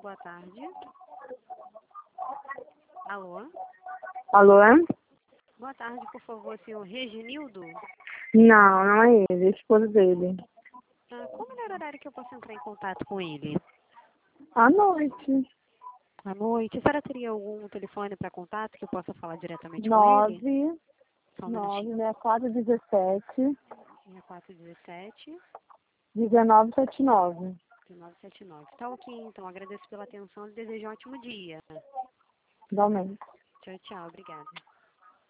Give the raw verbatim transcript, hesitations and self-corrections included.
boa tarde. Alô? Alô? Boa tarde, por favor, senhor Reginildo? Não, não é ele, é a esposa dele. Ah, qual o melhor horário que eu posso entrar em contato com ele? À noite. À noite. A senhora teria algum telefone para contato que eu possa falar diretamente com ele? Nove, Só um nove, minutinho. sessenta e quatro, dezessete, seis quatro um sete, dezenove, setenta e nove. nove sete nove. Tá ok, então. Agradeço pela atenção e desejo um ótimo dia. Igualmente. Tchau, tchau. Obrigada.